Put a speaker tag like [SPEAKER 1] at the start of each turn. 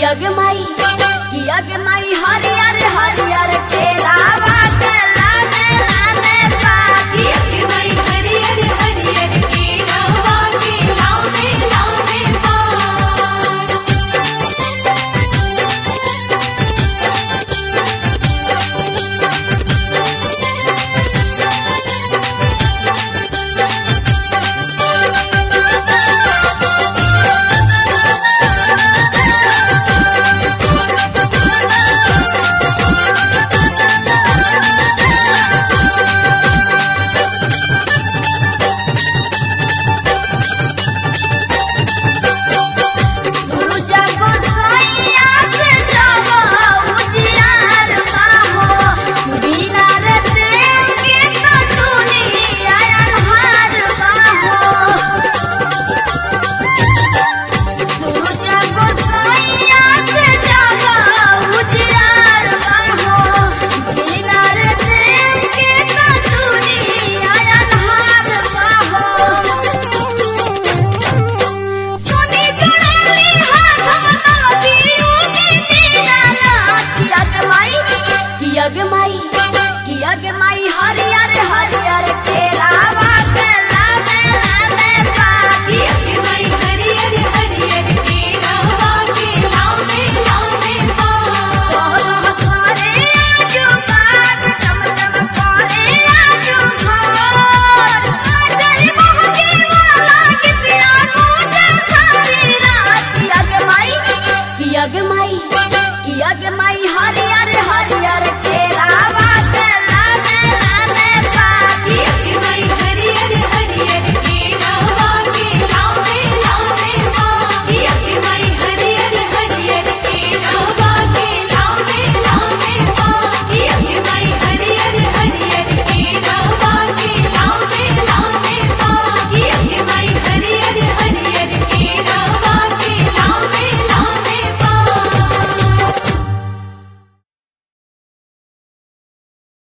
[SPEAKER 1] किया गे माई हरियर हरियर केरावा के लाने लाने पा किया गे माई हरियर हरियर केरावा के लाने लाने पा। किया गे माई हरियर हरियर केरावा के लाने लाने पा किया गे माई हरियर हरियर केरावा के लाने लाने पा। तोहर हमारे आजू बाज चम चम करे आजू घर आजई महके वाला के पिया मुझे सारी रात किया गे माई हरियर हरियर केरावा